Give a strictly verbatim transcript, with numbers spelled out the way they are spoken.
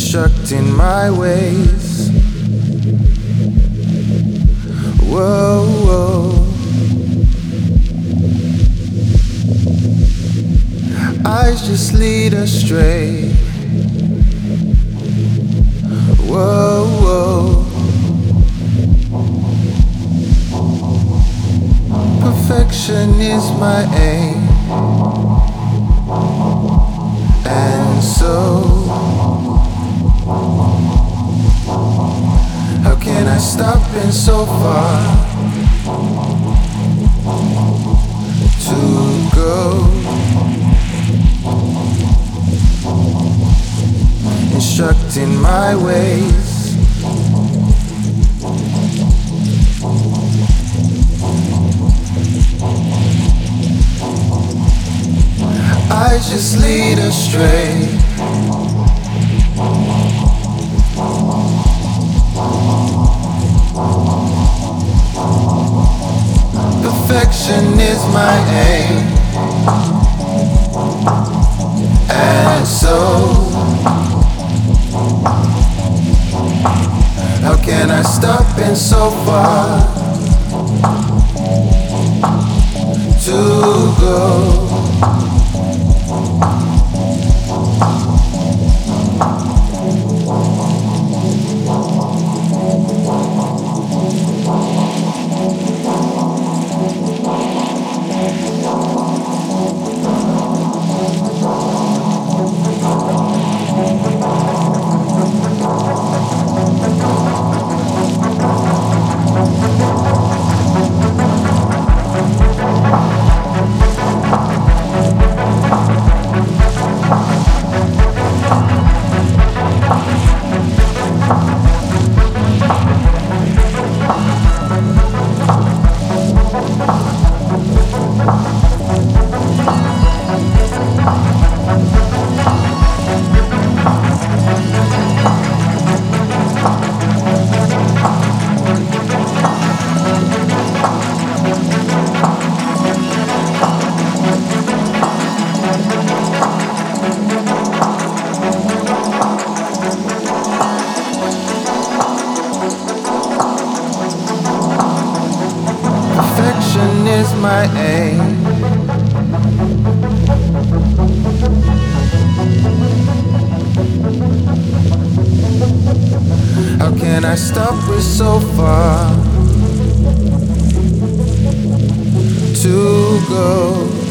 instructing my ways. Whoa, whoa. Eyes just lead astray. Whoa, whoa. Perfection is my aim. And so, how can I stop being so far to go? Instructing my ways. I just lead astray. Perfection is my aim. And so, how can I stop being so far to go? Perfection is my aim. How can I stop with so far to go?